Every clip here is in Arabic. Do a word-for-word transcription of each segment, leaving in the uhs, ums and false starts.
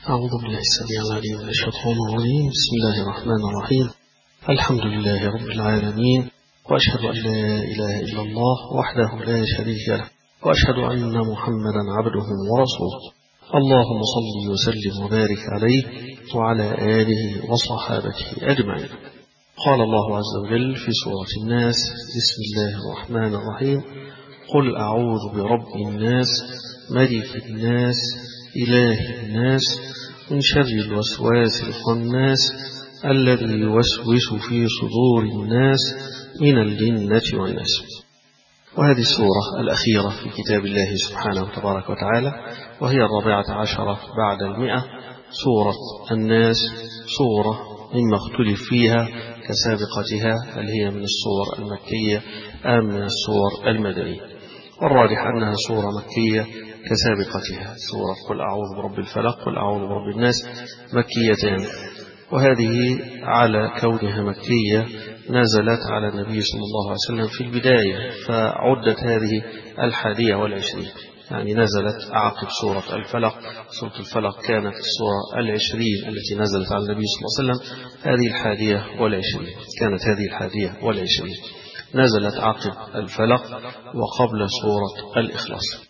أعوذ بالله السميع العليم من الشيطان الرجيم. بسم الله الرحمن الرحيم. الحمد لله رب العالمين، وأشهد أن لا إله إلا الله وحده لا شريك له، وأشهد أن محمدا عبده ورسوله. اللهم صل وسلم وبارك عليه وعلى آله وصحابته أجمعين. قال الله عز وجل في سورة الناس: بسم الله الرحمن الرحيم. قل أعوذ برب الناس ملك الناس إله الناس من شر الوسواس الخناس الذي يوسوس في صدور الناس من الجنة والناس. وهذه السورة الأخيرة في كتاب الله سبحانه تبارك وتعالى، وهي الرابعة عشرة بعد المئة. سورة الناس سورة مما اختلف فيها كسابقتها، هل هي من السور المكية أم من السور المدنية؟ والراجح أنها سورة مكية كسابقتها. سورة قل أعوذ برب الفلق قل أعوذ برب الناس مكيتان، وهذه على كونها مكية نزلت على النبي صلى الله عليه وسلم في البداية، فعدت هذه الحادية والعشرين، يعني نزلت عقب سورة الفلق. سورة الفلق كانت السورة العشرين التي نزلت على النبي صلى الله عليه وسلم، هذه الحادية والعشرين كانت هذه الحادية والعشرين نزلت عقب الفلق وقبل سورة الإخلاص.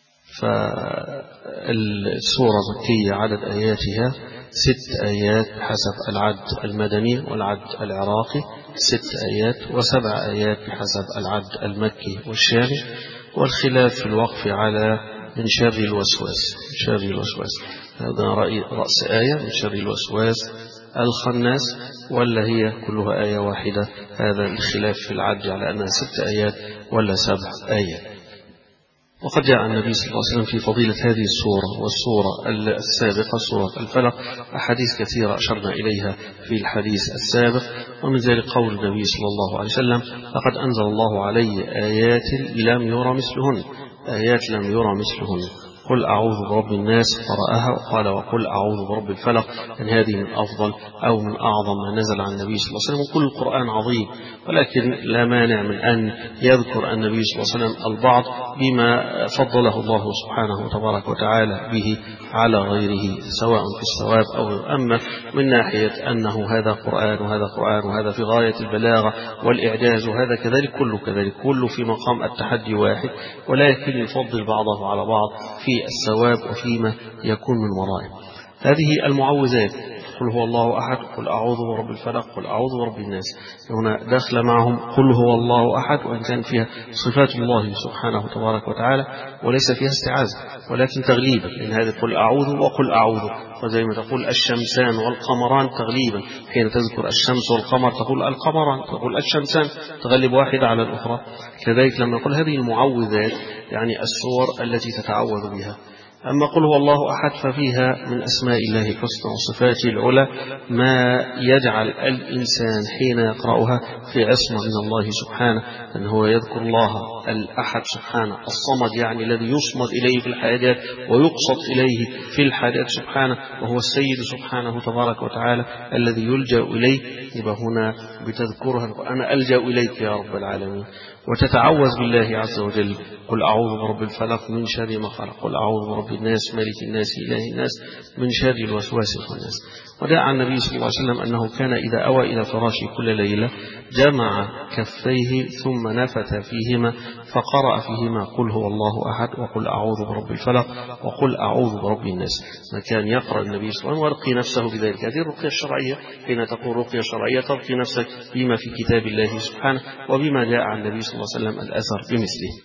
فالسورة مكية، عدد آياتها ست آيات بحسب العد المدني والعد العراقي، ست آيات، وسبع آيات بحسب العد المكي والشامي، والخلاف في الوقف على من شر الوسواس. من شر الوسواس هذا رأس آية من شر الوسواس الخناس، ولا هي كلها آية واحدة؟ هذا الخلاف في العد على أنها ست آيات ولا سبع آيات. وقد جاء النبي صلى الله عليه وسلم في فضيلة هذه السورة والسورة السابقة سورة الفلق أحاديث كثيرة أشرنا إليها في الحديث السابق، ومن ذلك قول النبي صلى الله عليه وسلم: لقد أنزل الله علي آيات لم يرى مثلهن، آيات لم يرى مثلهن. قل أعوذ برب الناس قرأها، وقال وقل أعوذ برب الفلق، أن هذه من أفضل أو من أعظم ما نزل عن النبي صلى الله عليه وسلم. وكل القرآن عظيم، ولكن لا مانع من أن يذكر النبي صلى الله عليه وسلم البعض بما فضله الله سبحانه تبارك وتعالى به على غيره، سواء في الثواب أو أما من ناحية أنه هذا قرآن وهذا قرآن وهذا في غاية البلاغة والإعجاز، وهذا كذلك كله كذلك كله في مقام التحدي واحد، ولكن يفضل بعضه على بعض في الثواب وفيما يكون من ورائه. هذه المعوذات: قل هو الله أحد قل أعوذ برب الفلق قل أعوذ برب الناس، هنا داخل معهم قل هو الله أحد، وإن كان فيها صفات الله سبحانه تبارك وتعالى وليس فيها استعاذة، ولكن تغليبا، لأن هذه قل أعوذ وقل أعوذ، وزي ما تقول الشمسان والقمران تغليبا، حين تذكر الشمس والقمر تقول القمران، تقول الشمسان، تغلب واحدة على الأخرى. كذلك لما نقول هذه المعوذات يعني السور التي تتعوذ بها. أما قل هو الله أحد ففيها من أسماء الله الحسنى وصفاته العلى ما يجعل الإنسان حين يقرأها في عصمة من الله سبحانه، أنه يذكر الله الأحد سبحانه الصمد، يعني الذي يصمد إليه في الحاجات ويقصد إليه في الحاجات سبحانه، وهو السيد سبحانه تبارك وتعالى الذي يلجأ إليه. يبقى هنا بتذكرها أنا ألجأ إليك يا رب العالمين، وتتعوذ بالله عز وجل: قل أعوذ برب الفلق من شر ما خلق قل أعوذ برب الناس ملك الناس إله الناس من شر الوسواس الخناس. وجاء عن النبي صلى الله عليه وسلم أنه كان إذا أوى إلى فراشه كل ليلة جمع كفيه ثم نفث فيهما فقرأ فيهما قل هو الله أحد وقل أعوذ برب الفلق وقل أعوذ برب الناس. ما كان يقرأ النبي صلى الله عليه وسلم ويرقي نفسه بذلك. هذه الرقية الشرعية، حين تقول رقية شرعية ترقي نفسك بما في كتاب الله سبحانه وبما جاء عن النبي صلى الله عليه وسلم الأثر بمثله.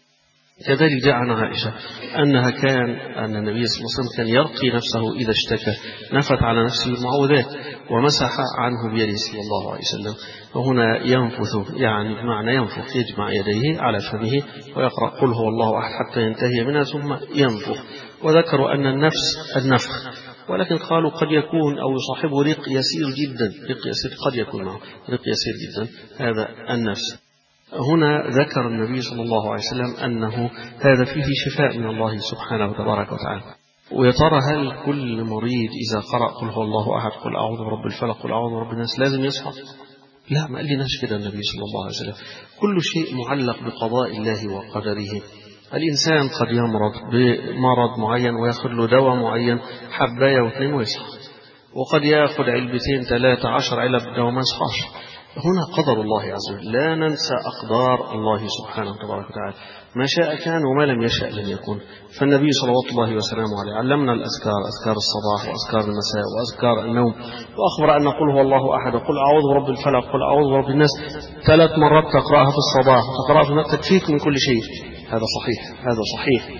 كذلك جاء عن عائشة أنها كان أن النبي صلى الله عليه وسلم كان يرقي نفسه إذا اشتكى، نفث على نفسه المعوذات ومسح عنه بيده صلى الله عليه وسلم. وهنا ينفث يعني بمعنى ينفخ، يجمع يديه على فمه ويقرأ قل هو الله أحد حتى ينتهي منها ثم ينفخ. وذكروا أن النفس النفخ، ولكن قالوا قد يكون أو يصاحبه رق يسير جدا، رق يسير قد يكون معه رق يسير جدا، هذا النفس. هنا ذكر النبي صلى الله عليه وسلم أنه هذا فيه شفاء من الله سبحانه وتبارك وتعالى. ويا ترى هل كل مريض إذا قرأ قل هو الله أحد قل أعوذ برب الفلق قل أعوذ برب الناس لازم يصحى؟ لا، ما قال لناش كده النبي صلى الله عليه وسلم. كل شيء معلق بقضاء الله وقدره. الإنسان قد يمرض بمرض معين ويأخذ له دواء معين حباية واثنين ويصحى، وقد يأخذ علبتين ثلاثة عشر علب دواء ما يصحاش. هنا قدر الله عز وجل، لا ننسى أقدار الله سبحانه وتبارك وتعالى، ما شاء كان وما لم يشأ لم يكن. فالنبي صلوات الله وسلامه عليه علمنا الأذكار، أذكار الصباح وأذكار المساء وأذكار النوم، وأخبر أن قل هو الله أحد وقل أعوذ برب الفلق قل أعوذ برب الناس ثلاث مرات تقرأها في الصباح وتقرأها في المساء تكفيك من كل شيء. هذا صحيح، هذا صحيح،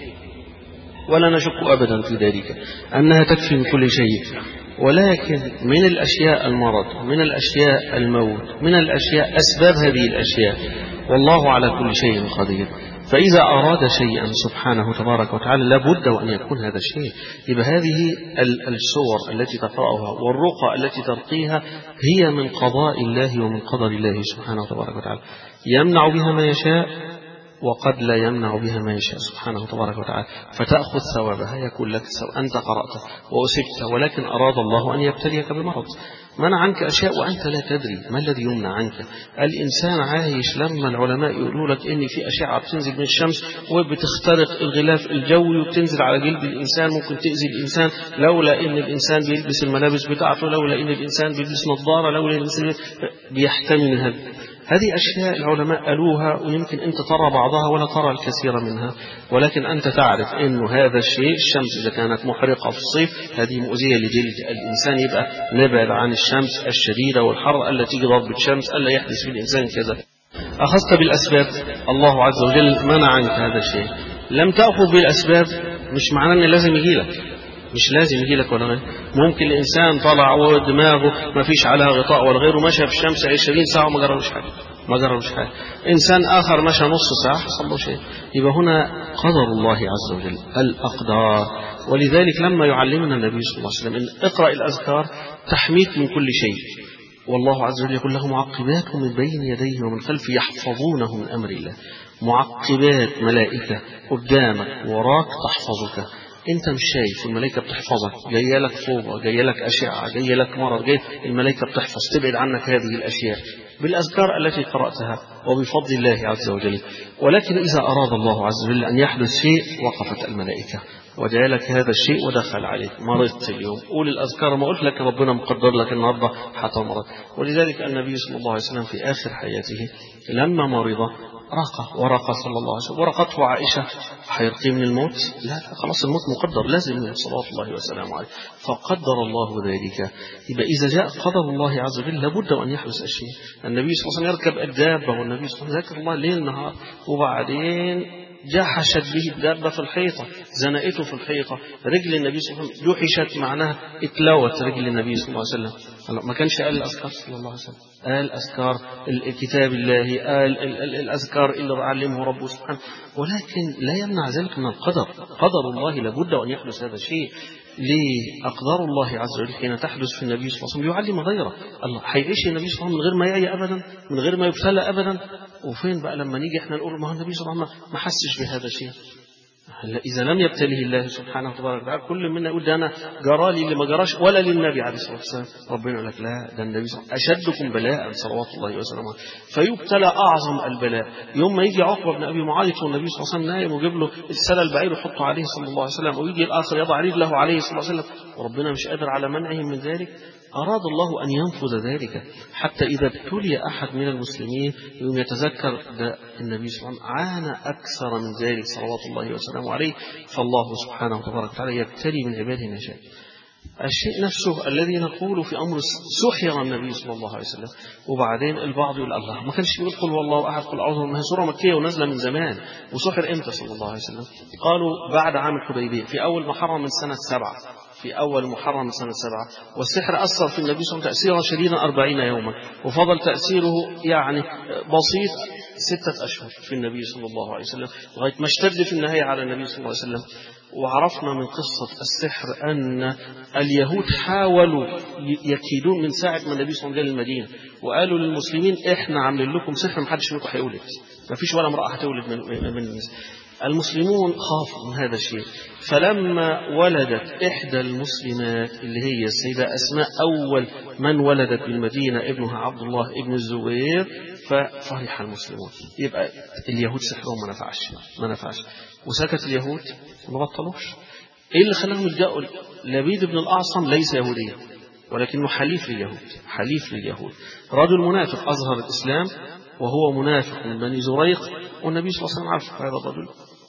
ولا نشك أبدا في ذلك أنها تكفي من كل شيء. ولكن من الأشياء المرض، من الأشياء الموت، من الأشياء أسباب هذه الأشياء، والله على كل شيء قدير. فإذا أراد شيئا سبحانه تبارك وتعالى لابد وأن يكون هذا الشيء. يبقى هذه السور التي تقرأها والرقى التي ترقيها هي من قضاء الله ومن قدر الله سبحانه تبارك وتعالى، يمنع بها ما يشاء وقد لا يمنع بها ما يشاء سبحانه تبارك وتعالى، فتأخذ ثوابها، يكون لك ثواب، أنت قرأت وأسبت، ولكن أراد الله أن يبتليك بمرض، منع عنك أشياء وأنت لا تدري ما الذي يمنع عنك. الإنسان عايش لما العلماء يقولوا لك إن في أشعة بتنزل من الشمس وبتخترق الغلاف الجوي وبتنزل على جلد الإنسان، ممكن تأذي الإنسان، لولا إن الإنسان بيلبس الملابس بتاعته، لولا إن الإنسان بيلبس نظارة، لولا إن الإنسان بيحتمي من هذا. هذه أشياء العلماء قالوها ويمكن أنت ترى بعضها ولا ترى الكثير منها، ولكن أنت تعرف أنه هذا الشيء، الشمس إذا كانت محرقة في الصيف هذه مؤذية لجلد الإنسان، يبقى نبعد عن الشمس الشديدة والحر التي تيجي ضربة الشمس ألا يحدث في الإنسان كذا. أخذت بالأسباب، الله عز وجل منع عنك هذا الشيء. لم تأخذ بالأسباب مش معناه أن لازم يجي لك، مش لازم يجي لك ولا غير. ممكن الإنسان طلع ودماغه ما فيش عليها غطاء ولا غيره، مشى في الشمس عشرين ساعة وما جربش حاجة، ما جربش حاجة. إنسان آخر مشى نص ساعة حصل له شيء. يبقى هنا قدر الله عز وجل، الأقدار. ولذلك لما يعلمنا النبي صلى الله عليه وسلم إن اقرأ الأذكار تحميك من كل شيء، والله عز وجل يقول له معقبات من بين يديه ومن خلفه يحفظونه من أمر الله. معقبات، ملائكة قدامك وراك تحفظك، انت مش شايف، الملائكة بتحفظك، جايه لك فوضى، جايه لك أشعة، جايه لك مرض، جاي الملائكة بتحفظ تبعد عنك هذه الأشياء بالأذكار التي قرأتها وبفضل الله عز وجل. ولكن إذا أراد الله عز وجل أن يحدث شيء وقفت الملائكة وجعلك هذا الشيء ودخل عليك، مرضت اليوم، قول الأذكار، ما قلت لك ربنا مقدر لك النهارده هتمرض. ولذلك النبي صلى الله عليه وسلم في آخر حياته لما مرض رقى ورقى صلى الله عليه وسلم، ورقته عائشة هيرقي من الموت؟ لا خلاص الموت مقدر لازم من صلوات الله وسلامه عليه، فقدر الله ذلك. يبقى إذا جاء قدر الله عز وجل لابد أن يحدث الشيء. النبي صلى الله عليه وسلم يركب الدابة والنبي صلى الله عليه وسلم ذكر الله ليل نهار، وبعدين جحشت به الدابة في الحيطة، زنقته في الحيطة، رجل النبي صلى الله عليه وسلم جحشت، معناها اتلوت رجل النبي صلى الله عليه وسلم. ما كانش قال الأذكار صلى الله عليه وسلم، قال أذكار كتاب الله، قال الأذكار اللي علمه ربه سبحانه، ولكن لا يمنع ذلك من القدر. قدر الله لابد أن يحدث هذا الشيء. ليه؟ أقدار الله عز وجل حين تحدث في النبي صلى الله عليه وسلم يعلم غيره. الله هيعيش النبي صلى الله عليه وسلم من غير ما يعي أبدا، من غير ما يبتلى أبدا. وفين بقى لما نيجي احنا نقول ما هو النبي صلى الله عليه وسلم ما حسش بهذا الشيء؟ إذا لم يبتليه الله سبحانه وتبارك وتعالى، كل منا يقول ده أنا جرالي اللي ما جراش ولا للنبي عليه الصلاة والسلام. ربنا يقول لك لا، ده النبي صلى الله عليه وسلم أشدكم بلاء صلوات الله وسلامه، فيبتلى أعظم البلاء. يوم ما يجي عقبة بن أبي معيط والنبي صلى الله عليه وسلم نايم ويجيب له السلة البعير ويحطه عليه صلى الله عليه وسلم، ويجي الآخر يضع رجله عليه صلى الله عليه وسلم، وربنا مش قادر على منعهم من ذلك. أراد الله أن ينفذ ذلك حتى إذا ابتلي أحد من المسلمين يوم يتذكر ده النبي صلى الله عليه وسلم عانى أكثر من ذلك صلوات الله وسلامه عليه. فالله سبحانه وتبارك وتعالى يبتلي من عباده ما شاء. الشيء نفسه الذي نقول في أمر سحر النبي صلى الله عليه وسلم، وبعدين البعض يقول الله ما كانش يقول قل والله أحد قل أعوذ، ما هي سورة مكية ونازلة من زمان، وسحر إمتى صلى الله عليه وسلم؟ قالوا بعد عام الحديبية في أول محرم من سنة سبعة، في أول محرم سنة سبعة. والسحر أثر في النبي صلى الله عليه وسلم تأثيرا شديدا أربعين يوما، وفضل تأثيره يعني بسيط ستة أشهر في النبي صلى الله عليه وسلم، لغاية ما اشتد في النهاية على النبي صلى الله عليه وسلم. وعرفنا من قصة السحر أن اليهود حاولوا يكيدون من ساعة ما النبي صلى الله عليه وسلم جاء المدينة، وقالوا للمسلمين إحنا عاملين لكم سحر محدش منكم هيولد، ما فيش ولا امرأة هتولد من الناس. المسلمون خافوا من هذا الشيء، فلما ولدت إحدى المسلمات اللي هي السيدة أسماء أول من ولدت بالمدينة ابنها عبد الله ابن الزبير، ففرح المسلمون. يبقى اليهود سحرهم ما نفعش ما نفعش وسكت اليهود ما بطلوش. ايه اللي خلاهم يلجأوا؟ لبيد بن الأعصم ليس يهوديا ولكنه حليف لليهود حليف لليهود رجل منافق أظهر الإسلام وهو منافق من بني زريق، والنبي صلى الله عليه وسلم عارف هذا الرجل.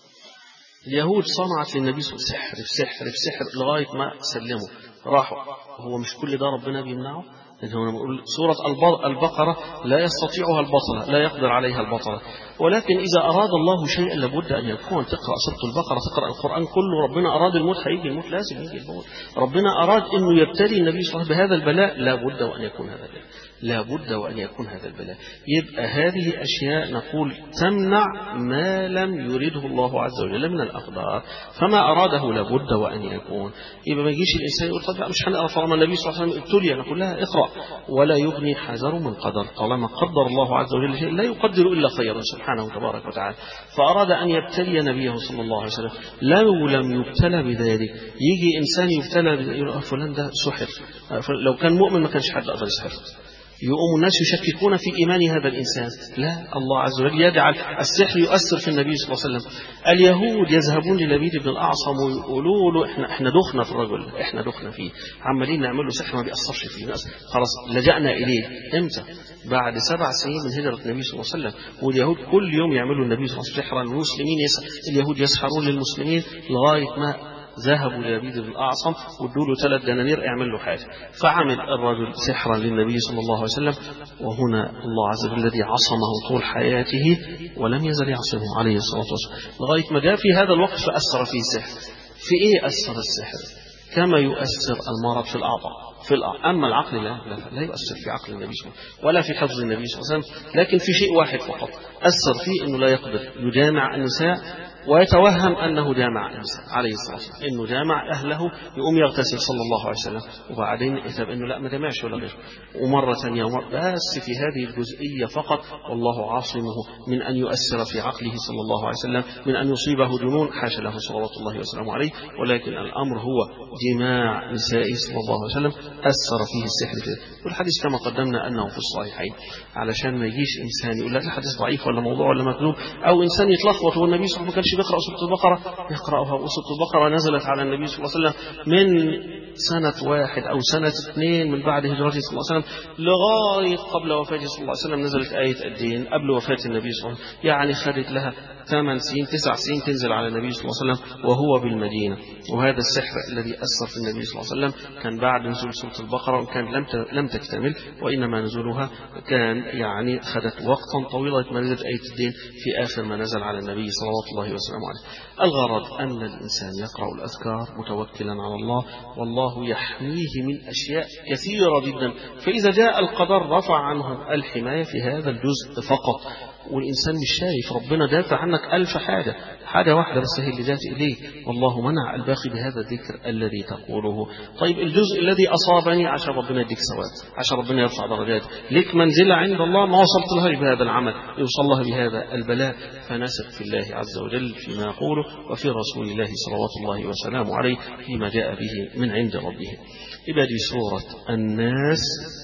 اليهود صنعت للنبي صلى الله عليه وسلم سحر في سحر في سحر لغاية ما سلموا راحوا. هو مش كل ده ربنا بيمنعه؟ إنه نقول سورة البقرة لا يستطيعها البطلة لا يقدر عليها البطلة، ولكن إذا أراد الله شيئا لابد أن يكون. تقرأ سورة البقرة تقرأ القرآن كله، ربنا أراد الموت هيجي الموت لازم يجي الموت. ربنا أراد أنه يبتلي النبي صلى الله عليه وسلم بهذا البلاء لابد وأن يكون هذا البلاء لابد وأن يكون هذا البلاء. يبقى هذه أشياء نقول تمنع ما لم يريده الله عز وجل من الأقدار، فما أراده لابد وأن يكون. يبقى ما يجيش الإنسان يقول طب مش هنقرأ طالما النبي صلى الله عليه وسلم ابتلي، نقول لها اقرأ ولا يغني حذر من قدر. طالما قدر الله عز وجل شيء لا يقدر إلا خيرا سبحانه تبارك وتعالى، فأراد أن يبتلي نبيه صلى الله عليه وسلم. لو لم يبتلى بذلك يجي إنسان يبتلى يقول فلان ده سحر، لو كان مؤمن ما كانش حد أقدر يسحر. يقوم الناس يشككون في إيمان هذا الإنسان. لا، الله عز وجل يجعل السحر يؤثر في النبي صلى الله عليه وسلم. اليهود يذهبون للبيد بن الأعصم ويقولوا له احنا احنا دخنا في الرجل، احنا دخنا فيه، عمالين نعمل له سحر ما بيأثرش فيه، خلاص لجأنا إليه. امتى؟ بعد سبع سنين من هجرة النبي صلى الله عليه وسلم، واليهود كل يوم يعملوا النبي صلى الله عليه وسلم سحرا، والمسلمين يسحر اليهود يسحرون للمسلمين لغاية ما ذهبوا للبيد بن الأعصم وادوا له ثلاث دنانير اعمل له حاجة، فعمل الرجل سحرا للنبي صلى الله عليه وسلم. وهنا الله عز وجل الذي عصمه طول حياته ولم يزل يعصمه عليه الصلاة والسلام لغاية ما جاء في هذا الوقت فأثر فيه السحر. في إيه أثر السحر؟ كما يؤثر المرض في الأعضاء في الأعضاء. أما العقل لا, لا, لا يؤثر في عقل النبي صلى الله عليه وسلم ولا في حفظ النبي صلى الله عليه وسلم، لكن في شيء واحد فقط أثر فيه، أنه لا يقدر يجامع النساء ويتوهم أنه جامع النساء عليه الصلاة والسلام، أنه جامع أهله، يقوم يغتسل صلى الله عليه وسلم وبعدين يتب أنه لا ما جامعش ولا غيره، ومرة ثانية ومرة بس في هذه الجزئية فقط. والله عاصمه من أن يؤثر في عقله صلى الله عليه وسلم، من أن يصيبه جنون، حاشا له صلوات الله وسلامه عليه. ولكن الأمر هو جماع نسائه صلى الله عليه وسلم أثر فيه السحر فيه. والحديث كما قدمنا أنه في الصحيحين، علشان ما يجيش إنسان يقول لك الحديث ضعيف ولا موضوع ولا مكذوب، أو إنسان يتلخبط والنبي صلى الله عليه وسلم بيقرأ سورة البقرة يقرأها. وسورة البقرة نزلت على النبي صلى الله عليه وسلم من سنة واحد أو سنة اثنين من بعد هجرته صلى الله عليه وسلم لغاية قبل وفاته صلى الله عليه وسلم. نزلت آية الدين قبل وفاة النبي صلى الله عليه وسلم، يعني خدت لها ثمان سنين تسع سنين تنزل على النبي صلى الله عليه وسلم وهو بالمدينة. وهذا السحر الذي أثر في النبي صلى الله عليه وسلم كان بعد نزول سورة البقرة، وكان لم لم تكتمل، وإنما نزولها كان يعني خدت وقتا طويلا ما نزلت آية الدين في آخر ما نزل على النبي صلوات الله وسلامه عليه. الغرض أن الإنسان يقرأ الأذكار متوكلا على الله، والله يحميه من أشياء كثيرة جدا. فإذا جاء القدر رفع عنه الحماية في هذا الجزء فقط، والإنسان مش شايف ربنا دافع عنك ألف حاجة، حاجة واحدة بس هي اللي جات إليه، والله منع الباقي بهذا الذكر الذي تقوله. طيب الجزء الذي أصابني عشان ربنا يديك ثواب، عشان ربنا يرفع درجات، لك منزلة عند الله ما وصلت لها بهذا العمل، يوصل لها بهذا البلاء، فنثق في الله عز وجل فيما يقوله وفي رسول الله صلوات الله وسلامه عليه فيما جاء به من عند ربه. إذا دي سورة الناس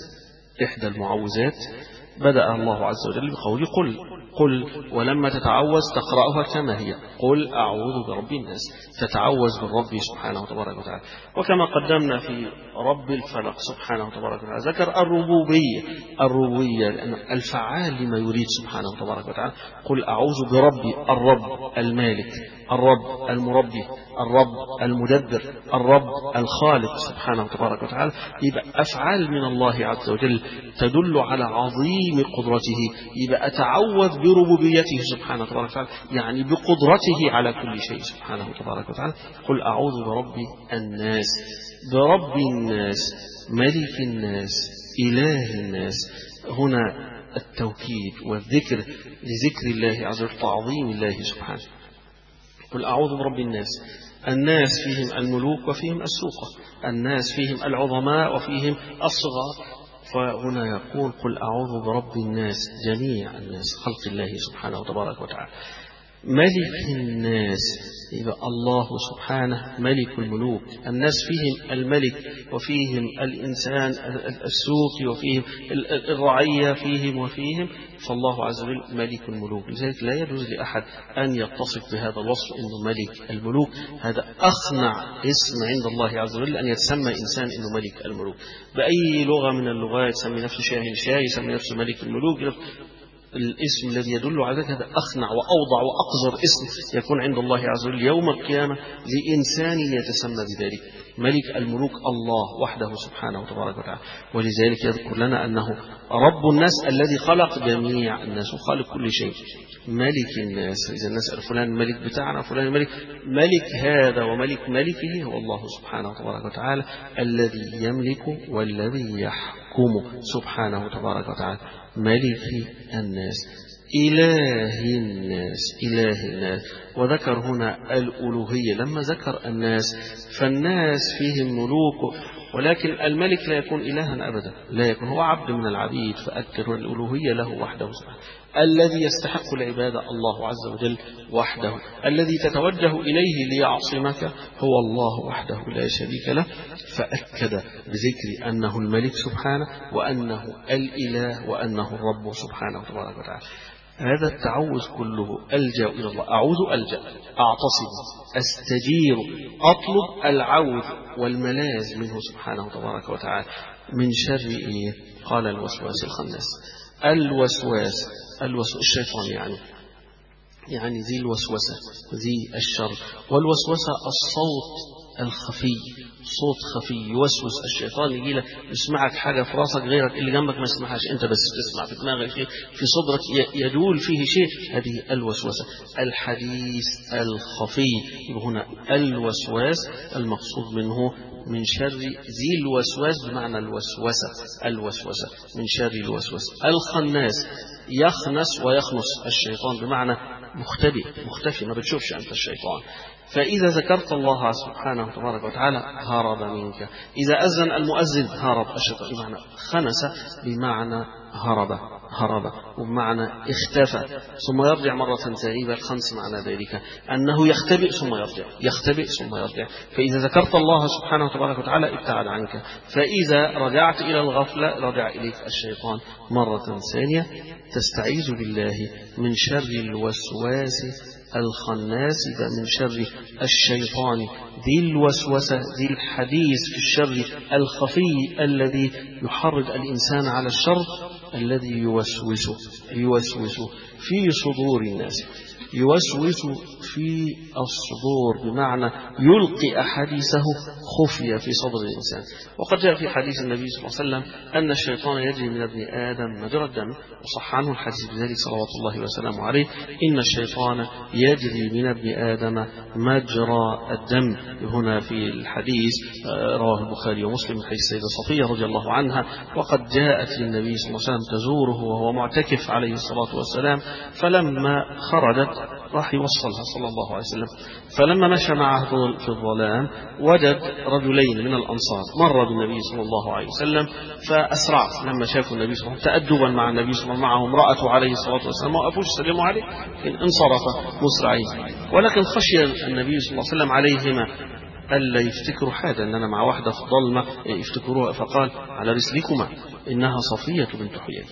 إحدى المعوذات، بدأ الله عز وجل بقول قل قل، ولما تتعوذ تقرأها كما هي، قل أعوذ برب الناس، تتعوذ بالرب سبحانه وتبارك وتعالى. وكما قدمنا في رب الفلق سبحانه وتبارك وتعالى ذكر الربوبية الربوبية لأن الفعال لما يريد سبحانه وتبارك وتعالى. قل أعوذ برب الرب المالك، الرب المربي، الرب المدبر، الرب الخالق سبحانه وتبارك وتعالى. يبقى أفعال من الله عز وجل تدل على عظيم قدرته، يبقى أتعوذ بربوبيته سبحانه وتبارك وتعالى، يعني بقدرته على كل شيء سبحانه وتبارك وتعالى. قل أعوذ برب الناس، برب الناس، ملك الناس، إله الناس. هنا التوكيد والذكر لذكر الله عز وجل، تعظيم الله سبحانه. قل أعوذ برب الناس، الناس فيهم الملوك وفيهم السوقة، الناس فيهم العظماء وفيهم الصغار. فهنا يقول قل أعوذ برب الناس، جميع الناس خلق الله سبحانه وتبارك وتعالى. ملك الناس، يبقى الله سبحانه ملك الملوك. الناس فيهم الملك وفيهم الإنسان السوقي وفيهم الرعية فيهم وفيهم، فالله عز وجل ملك الملوك. لذلك لا يجوز لأحد أن يتصف بهذا الوصف إنه ملك الملوك. هذا أخنع اسم عند الله عز وجل أن يتسمى إنسان إنه ملك الملوك. بأي لغة من اللغات يسمي نفسه شاهن شاه، يسمي نفسه ملك الملوك، الاسم الذي يدل على ذلك هذا أخنع وأوضع وأقذر اسم يكون عند الله عز وجل يوم القيامة لإنسان يتسمى بذلك. ملك الملوك الله وحده سبحانه وتبارك وتعالى. ولذلك يذكر لنا أنه رب الناس الذي خلق جميع الناس وخالق كل شيء. ملك الناس، إذا الناس قال فلان الملك بتاعنا فلان الملك، ملك هذا وملك ملكه هو الله سبحانه وتبارك وتعالى الذي يملك والذي يحكم سبحانه وتبارك وتعالى. ملك الناس، إله الناس، إله الناس. وذكر هنا الألوهية لما ذكر الناس، فالناس فيهم ملوك، ولكن الملك لا يكون إلها أبدا، لا يكون هو عبد من العبيد، فأكثر الألوهية له وحده سبحانه. الذي يستحق العبادة الله عز وجل وحده، الذي تتوجه إليه ليعصمك هو الله وحده لا شريك له، فأكد بذكر أنه الملك سبحانه وأنه الإله وأنه الرب سبحانه وتبارك وتعالى. هذا التعوذ كله ألجأ إلى الله، أعوذ ألجأ، أعتصم، أستجير، أطلب العوذ والملاذ منه سبحانه وتبارك وتعالى من شر إيه؟ قال الوسواس الخناس. الوسواس الوسواس الشيطان يعني يعني ذي الوسوسة ذي الشر. والوسوسة الصوت الخفي، صوت خفي يوسوس الشيطان، يجي لك يسمعك حاجة في راسك غيرك اللي جنبك ما يسمعهاش، انت بس تسمع في دماغك شيء، في صدرك يدول فيه شيء، هذه الوسوسة. الحديث الخفي، هنا الوسواس المقصود منه من شر ذي الوسواس بمعنى الوسوسة، الوسوسة من شر الوسوسة. الخناس يخنس ويخنس الشيطان بمعنى مختبئ مختفي، ما بتشوفش أنت الشيطان. فإذا ذكرت الله سبحانه وتبارك وتعالى هرب منك. إذا أذن المؤذن هرب الشيطان، بمعنى خنس بمعنى هرب هرب وبمعنى اختفى ثم يرجع مرة ثانية. الخنس معنى ذلك أنه يختبئ ثم يرجع، يختبئ ثم يرجع. فإذا ذكرت الله سبحانه وتبارك وتعالى ابتعد عنك، فإذا رجعت إلى الغفلة رجع إليك الشيطان مرة ثانية. تستعيذ بالله من شر الوسواس الخناس، من شر الشيطان ذي الوسوسة ذي الحديث في الشر الخفي الذي يحرض الإنسان على الشر، الذي يوسوس يوسوس في صدور الناس. يوسوس في الصدور بمعنى يلقي أحاديثه خفية في صدر الإنسان. وقد جاء في حديث النبي صلى الله عليه وسلم أن الشيطان يجري من ابن آدم مجرى الدم، وصح عنه الحديث بذلك صلوات الله وسلامه عليه. إن الشيطان يجري من ابن آدم مجرى الدم. هنا في الحديث رواه البخاري ومسلم من حديث السيدة صفية رضي الله عنها، وقد جاءت للنبي صلى الله عليه وسلم تزوره وهو معتكف عليه الصلاة والسلام، فلما خرجت راح يوصلها صلى الله عليه وسلم. فلما مشى معه في الظلام وجد رجلين من الأنصار مر بالنبي صلى الله عليه وسلم، فأسرع لما شافوا النبي صلى الله عليه وسلم تأدبا مع النبي صلى الله عليه وسلم معه امرأته عليه الصلاة والسلام، ما وقفوش سلموا عليه، انصرف مسرعين. ولكن خشي النبي صلى الله عليه وسلم عليهما ألا يفتكروا حاجة، أن أنا مع واحدة في ضلمة يفتكروها، فقال على رسلكما إنها صفية بنت حيي،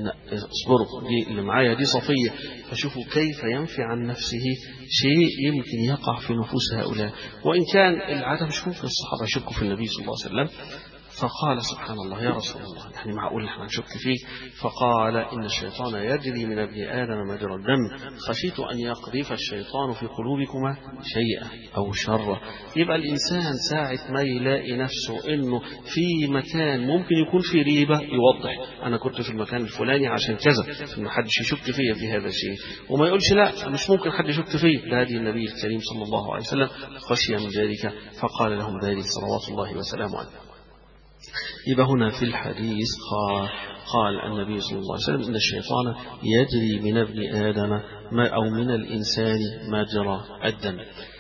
اصبروا دي اللي معايا دي صفية. فشوفوا كيف ينفي عن نفسه شيء يمكن يقع في نفوس هؤلاء، وإن كان العادة مش ممكن الصحابة يشكوا في النبي صلى الله عليه وسلم. فقال سبحان الله يا رسول الله، يعني معقول احنا نشك فيه؟ فقال إن الشيطان يجري من ابن آدم مجرى الدم، خشيت أن يقذف الشيطان في قلوبكما شيئا أو شرا. يبقى الإنسان ساعة ما يلاقي نفسه إنه في مكان ممكن يكون في ريبة يوضح أنا كنت في المكان الفلاني عشان كذا، إنه حدش يشك فيا في هذا الشيء، وما يقولش لا مش ممكن حد يشك فيه. ده هذه النبي الكريم صلى الله عليه وسلم خشي من ذلك فقال لهم ذلك صلوات الله وسلامه عليه. يبقى هنا في الحديث قال, قال النبي صلى الله عليه وسلم إن الشيطان يجري من ابن آدم ما أو من الإنسان مجرى الدم.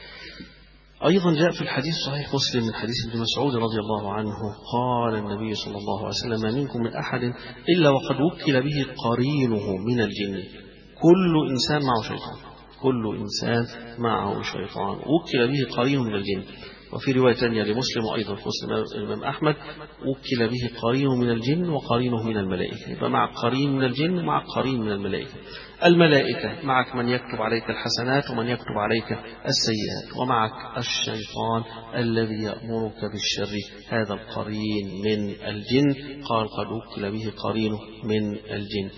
أيضا جاء في الحديث صحيح مسلم من حديث ابن مسعود رضي الله عنه قال النبي صلى الله عليه وسلم ما منكم من أحد إلا وقد وكل به قرينه من الجن. كل إنسان معه شيطان، كل إنسان معه شيطان وكل به قرين من الجن. وفي رواية ثانية لمسلم وأيضا في مسلم الإمام أحمد وكل به قرين من الجن وقرينه من الملائكة. يبقى معك قرين من الجن ومعك قرين من الملائكة. الملائكة معك من يكتب عليك الحسنات ومن يكتب عليك السيئات، ومعك الشيطان الذي يأمرك بالشر، هذا القرين من الجن. قال قد وكل به قرينه من الجن.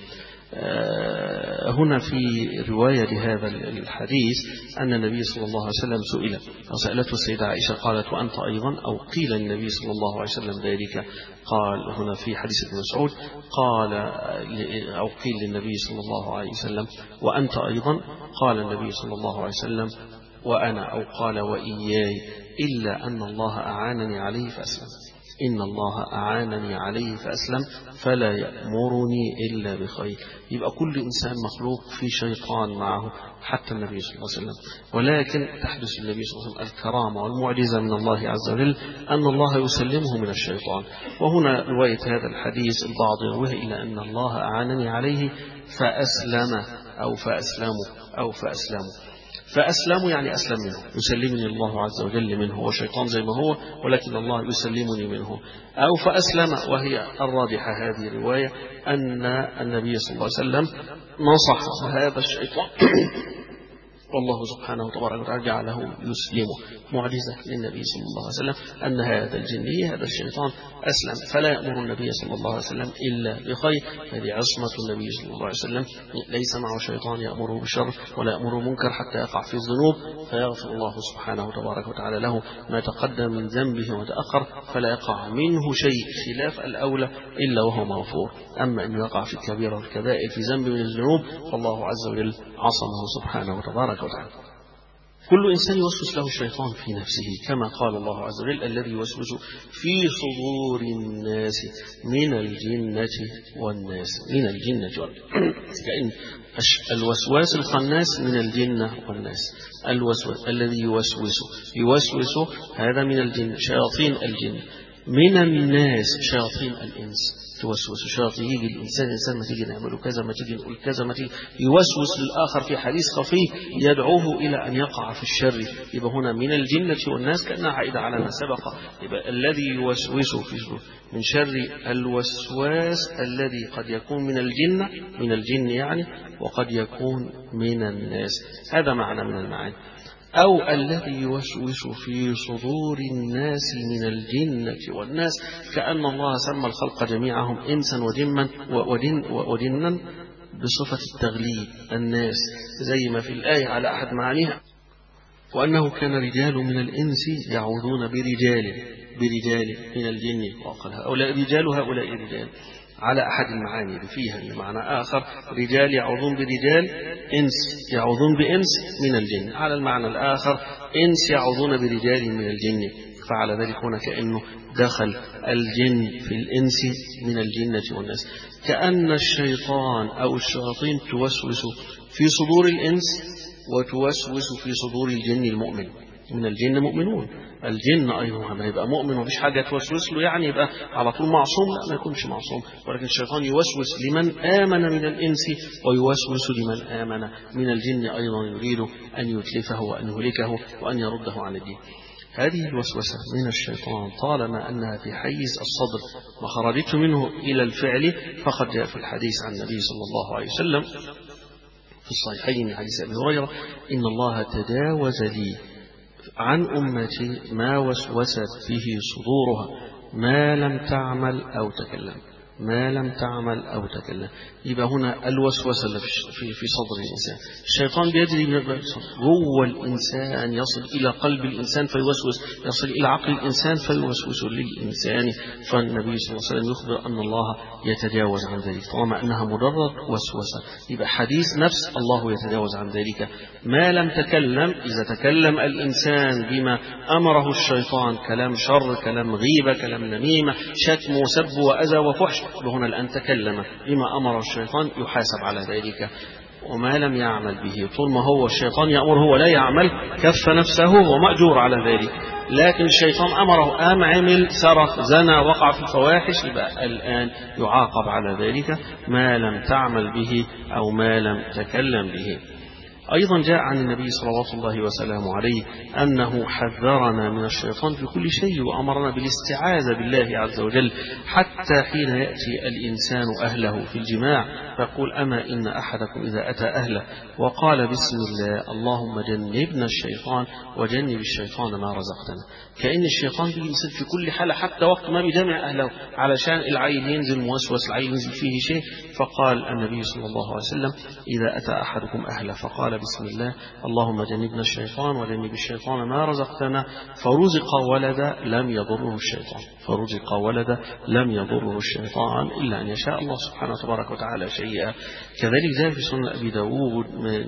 هنا في رواية لهذا الحديث أن النبي صلى الله عليه وسلم سئل وسألته السيدة عائشة قالت وأنت أيضا، أو قيل للنبي صلى الله عليه وسلم ذلك، قال هنا في حديث ابن مسعود قال أو قيل للنبي صلى الله عليه وسلم وأنت أيضا، قال النبي صلى الله عليه وسلم وأنا، أو قال وإياي، إلا أن الله أعانني عليه فأسلم. إن الله أعانني عليه فأسلم فلا يأمرني إلا بخير. يبقى كل إنسان مخلوق في شيطان معه حتى النبي صلى الله عليه وسلم، ولكن تحدث النبي صلى الله عليه وسلم الكرامة والمعجزة من الله عز وجل أن الله يسلمه من الشيطان. وهنا رواية هذا الحديث البعض يرويه إلى أن الله أعانني عليه فأسلم أو فأسلمه أو فأسلمه. فأسلموا يعني أسلم منه، يسلمني الله عز وجل منه، هو شيطان زي ما هو ولكن الله يسلمني منه. أو فأسلم، وهي الراجحة هذه الرواية أن النبي صلى الله عليه وسلم نصح هذا الشيطان والله سبحانه وتبارك وتعالى جعله يسلمه. معجزة للنبي صلى الله عليه وسلم أن هذا الجني هذا الشيطان أسلم، فلا يأمر النبي صلى الله عليه وسلم إلا بخير. هذه عصمة النبي صلى الله عليه وسلم، ليس معه شيطان يأمره بالشر ولا يأمره منكر حتى يقع في الذنوب فيغفر الله سبحانه وتبارك وتعالى له ما تقدم من ذنبه وتأخر، فلا يقع منه شيء خلاف الأولى إلا وهو مغفور. أما أن يقع في الكبيرة والكبائر في ذنب من الذنوب فالله عز وجل عصمه سبحانه وتبارك وتعالى. كل إنسان يوسوس له الشيطان في نفسه، كما قال الله عز وجل الذي يوسوس في صدور الناس من الجنة والناس. من الجنة والناس كأن الوسواس الخناس من الجنة والناس. الوسواس الذي يوسوس يوسوس هذا من الجن، شياطين الجن. من الناس شياطين الإنس توسوس. شياطين يجي الإنسان إنسان ما تيجي نعمله كذا، ما تيجي نقول كذا، ما تيجي يوسوس للآخر في حديث خفي يدعوه إلى أن يقع في الشر. يبقى هنا من الجنة والناس كأنها عائدة على ما سبق. يبقى الذي يوسوس في من شر الوسواس الذي قد يكون من الجنة من الجن يعني، وقد يكون من الناس. هذا معنى من المعاني. أو الذي يوسوس في صدور الناس من الجنة والناس، كأن الله سمى الخلق جميعهم إنسا وجنا ودن وجنا بصفة التغليب الناس، زي ما في الآية على أحد معانيها وأنه كان رجال من الإنس يعوذون برجال برجال من الجن وقال هؤلاء رجال هؤلاء رجال، على أحد المعاني اللي فيها. بمعنى آخر رجال يعوذون برجال، إنس يعوذون بإنس من الجن. على المعنى الآخر إنس يعوذون برجال من الجن، فعلى ذلك هنا كأنه دخل الجن في الإنس من الجنة والناس. كأن الشيطان أو الشياطين توسوس في صدور الإنس وتوسوس في صدور الجن المؤمن. من الجن مؤمنون، الجن أيضا ما يبقى مؤمن ومفيش حاجة توسوس له يعني يبقى على طول معصوم، لا ما يكونش معصوم. ولكن الشيطان يوسوس لمن آمن من الإنس ويوسوس لمن آمن من الجن أيضا، يريد أن يتلفه وأن يهلكه وأن يرده عن الدين. هذه الوسوسة من الشيطان طالما أنها في حيز الصدر ما خرجت منه إلى الفعل، فقد جاء في الحديث عن النبي صلى الله عليه وسلم في الصحيحين من حديث أبي هريرة إن الله تجاوز لي عن أمتي ما وسوست به صدورها ما لم تعمل أو تكلم. ما لم تعمل أو تكلم. يبقى هنا الوسوسة اللي في في صدر الإنسان، الشيطان بيجري جوه الإنسان يصل إلى قلب الإنسان فيوسوس، يصل إلى عقل الإنسان فيوسوس للإنسان. فالنبي صلى الله عليه وسلم يخبر أن الله يتجاوز عن ذلك، طالما أنها مجرد وسوسة يبقى حديث نفس الله يتجاوز عن ذلك. ما لم تكلم، إذا تكلم الإنسان بما أمره الشيطان، كلام شر، كلام غيبة، كلام نميمة، شتم وسب وأذى وفحش، هنا الآن تكلم بما أمر الشيطان يحاسب على ذلك. وما لم يعمل به، طول ما هو الشيطان يأمره ولا يعمل كف نفسه ومأجور على ذلك. لكن الشيطان أمره أم عمل، سرق، زنى، وقع في الفواحش، يبقى الآن يعاقب على ذلك ما لم تعمل به أو ما لم تكلم به. أيضا جاء عن النبي صلوات الله وسلامه عليه أنه حذرنا من الشيطان في كل شيء وأمرنا بالاستعاذة بالله عز وجل، حتى حين يأتي الإنسان أهله في الجماع فيقول أما إن أحدكم إذا أتى أهله وقال بسم الله اللهم جنبنا الشيطان وجنب الشيطان ما رزقتنا، كأن الشيطان بيصير في كل حالة حتى وقت ما بيجمع أهله علشان العيل ينزل موسوس، العيل ينزل فيه شيء. فقال النبي صلى الله عليه وسلم إذا أتى أحدكم أهله فقال بسم الله اللهم جنبنا الشيطان وجنب الشيطان ما رزقتنا فرزق ولد لم يضره الشيطان، فرزق ولد لم يضره الشيطان إلا أن يشاء الله سبحانه تبارك وتعالى شيئا. كذلك جاء في سنن أبي داود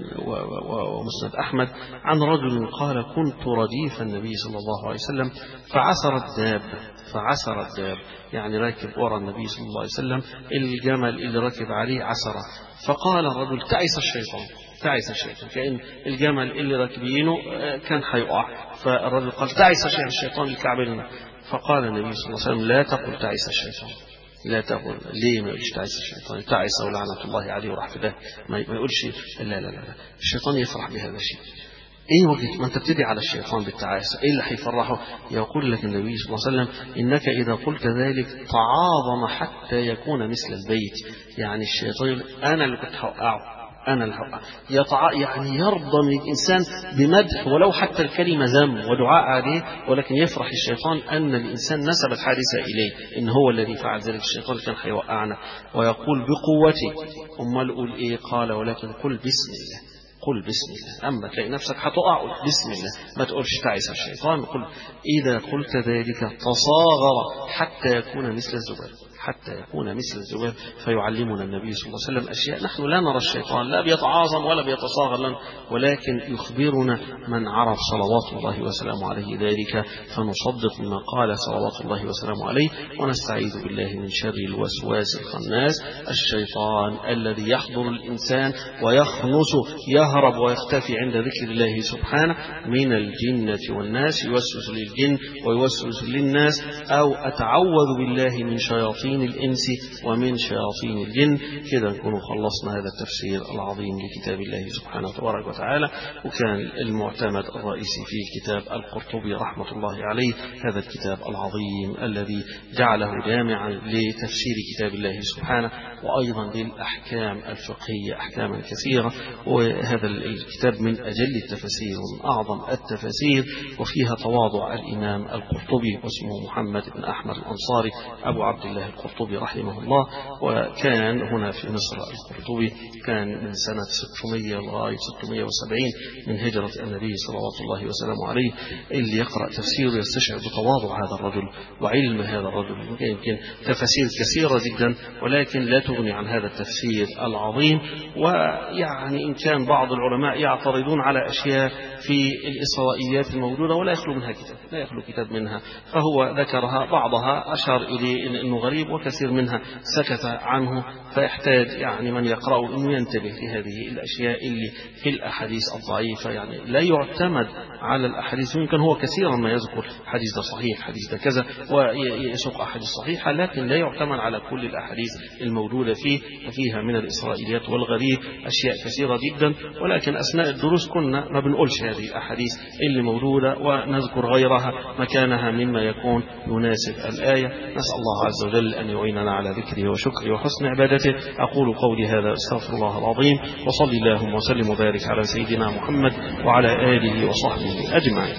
ومسند أحمد عن رجل قال كنت رديف النبي صلى الله عليه وسلم فعثر الداب، فعثر الداب يعني راكب وراء النبي صلى الله عليه وسلم، الجمل اللي ركب عليه عثره، فقال الرجل تعس الشيطان، تعس الشيطان، كأن الجمل اللي راكبينه كان هيقع، فالرجل قال تعس الشيطان الكعبين، فقال النبي صلى الله عليه وسلم لا تقل تعس الشيطان، لا تقول ليه ما يقولش تعس الشيطان، تعس ولعنة الله عليه وراح ده ما يقولش لا لا لا، الشيطان يفرح بهذا الشيء. ايه وجهك ما انت بتدعي على الشيطان بالتعاسة، ايه اللي هيفرحه؟ يقول لك النبي صلى الله عليه وسلم انك اذا قلت ذلك تعاظم حتى يكون مثل البيت، يعني الشيطان انا اللي كنت هوقعه، أنا الحق يطع يعني يرضى من الإنسان بمدح ولو حتى الكلمة ذم ودعاء عليه، ولكن يفرح الشيطان أن الإنسان نسب الحادثة إليه، إن هو الذي فعل ذلك، الشيطان كان هيوقعنا، ويقول بقوتي أمال قول إيه؟ قال ولكن قل بسم الله، قل بسم الله، أما تلاقي نفسك هتقع قل بسم الله، ما تقولش تعس الشيطان، قل إذا قلت ذلك تصاغر حتى يكون مثل الزبير، حتى يكون مثل الزبير. فيعلمنا النبي صلى الله عليه وسلم أشياء نحن لا نرى الشيطان لا بيتعاظم ولا بيتصاغر لنا، ولكن يخبرنا من عرف صلوات الله وسلامه عليه ذلك فنصدق ما قال صلوات الله وسلامه عليه، ونستعيذ بالله من شر الوسواس الخناس الشيطان الذي يحضر الإنسان ويخنس يهرب ويختفي عند ذكر الله سبحانه من الجنة والناس، يوسوس للجن ويوسوس للناس، أو أتعوذ بالله من شياطين الإنس ومن شياطين الجن. كده نكون خلصنا هذا التفسير العظيم لكتاب الله سبحانه تبارك وتعالى، وكان المعتمد الرئيسي في كتاب القرطبي رحمة الله عليه، هذا الكتاب العظيم الذي جعله جامعا لتفسير كتاب الله سبحانه وأيضا للأحكام الفقهية أحكاما كثيرة. وهذا الكتاب من أجل التفاسير ومن أعظم التفاسير، وفيها تواضع الإمام القرطبي واسمه محمد بن أحمد الأنصاري أبو عبد الله القرطبي رحمه الله، وكان هنا في مصر. القرطبي كان من سنة ستمائة لغاية ستمائة وسبعين من هجرة النبي صلوات الله وسلامه عليه. اللي يقرأ تفسيره يستشعر بتواضع هذا الرجل وعلم هذا الرجل. يمكن تفاسير كثيرة جدا ولكن لا تغني عن هذا التفسير العظيم. ويعني إن كان بعض العلماء يعترضون على أشياء في الإسرائيليات الموجودة ولا يخلو منها كتاب، لا يخلو كتاب منها، فهو ذكرها بعضها أشار إليه إنه غريب وكثير منها سكت عنه، فيحتاج يعني من يقرأه إنه ينتبه لهذه الأشياء اللي في الأحاديث الضعيفة. يعني لا يعتمد على الأحاديث، يمكن هو كثيرا ما يذكر حديث ده صحيح حديث ده كذا ويسوق أحاديث صحيحة، لكن لا يعتمد على كل الأحاديث الموجودة فيه، ففيها من الإسرائيليات والغريب أشياء كثيرة جدا. ولكن أثناء الدروس كنا ما بنقولش هذه الأحاديث اللي موجودة ونذكر غيرها مكانها مما يكون يناسب الآية. نسأل الله عز وجل أن يعيننا على ذكره وشكره وحسن عبادته. أقول قولي هذا استغفر الله العظيم، وصلي اللهم وسلم وبارك على سيدنا محمد وعلى آله وصحبه أجمعين.